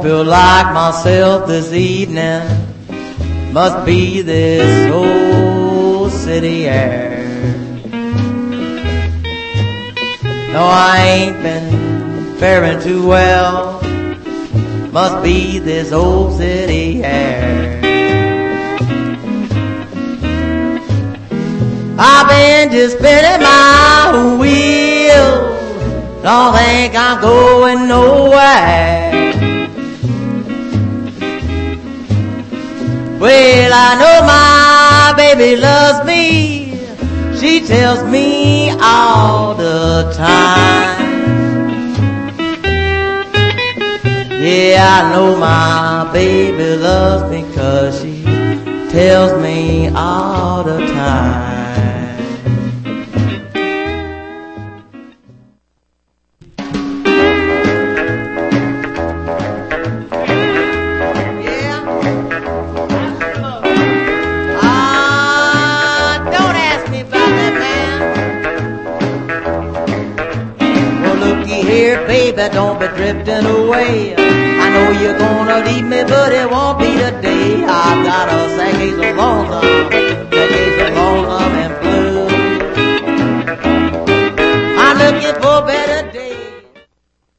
feel like myself this evening. Must be this old city air. No, I ain't been faring too well. Must be this old city air. I've been just spinning my wheels. Don't think I'm going nowhere. Well, I know my baby loves me. She tells me all the time. Yeah, I know my baby loves me 'cause she tells me all the time. Baby, don't be drifting away. I know you're gonna leave me, but it won't be today.